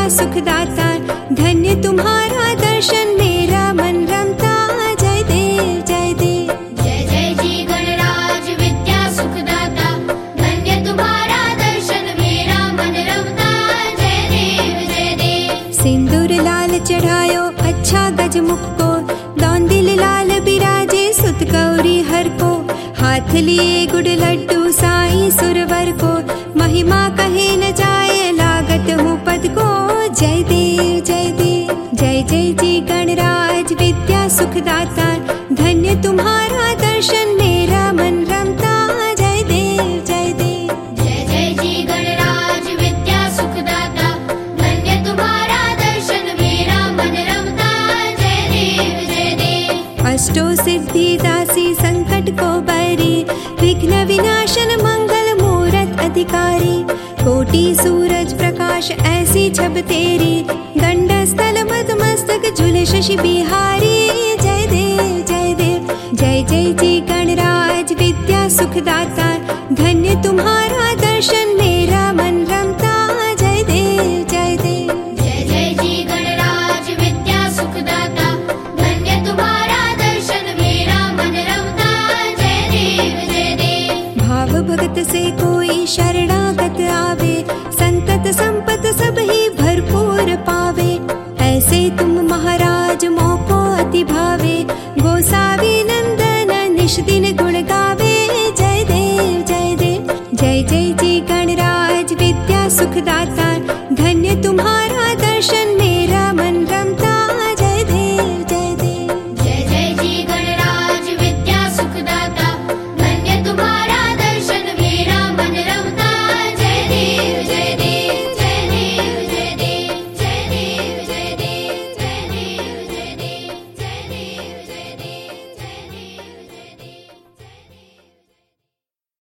विद्या सुखदाता, धन्य तुम्हारा दर्शन मेरा मन रमता। जय देव जय देव। जय जय जी गणराज विद्या सुखदाता, धन्य तुम्हारा दर्शन मेरा मन रमता। जय देव जय देव। सिंदूर लाल चढ़ायो अच्छा गजमुख को, दौंदिल लाल बिराजे सुत गौरी हर को। हाथ लिए गुड़ लड्डू साईं सुरवर को, महिमा कहे न जाए लागत हूँ पद को। जय देव जय देव। जय जय जी गणराज विद्या सुखदाता, धन्य तुम्हारा दर्शन मेरा मन रमता। जय देव जय देव। जय जय जी गणराज विद्या सुखदाता, धन्य तुम्हारा दर्शन मेरा मन रमता। जय देव जय देव। अष्टो सिद्धि दासी संकट को बरी, विघ्न विनाशन मंगल मूरत अधिकारी। कोटि सूरज प्रकाश ऐसी छब तेरी, गंड स्थल मद मस्तक झूले शशि बिहारी। जय देव जय देव। जय जय जी गणराज विद्या सुखदाता, धन्य तुम्हारा दर्शन मेरा मन रमता। जय देव जय देव। जय जय जी गणराज विद्या सुखदाता, धन्य तुम्हारा दर्शन मेरा मन रमता। जय देव जय देव। भाव भगत से कोई शरणागत आवे, संतत संपत सब ही भरपूर पावे। ऐसे तुम महाराज मोको अति भावे, गोसावी नंदन निश दिन गुण गावे। जय देव जय देव। जय जय जी गणराज विद्या सुखदाता, धन्य तुम्हारा दर्शन में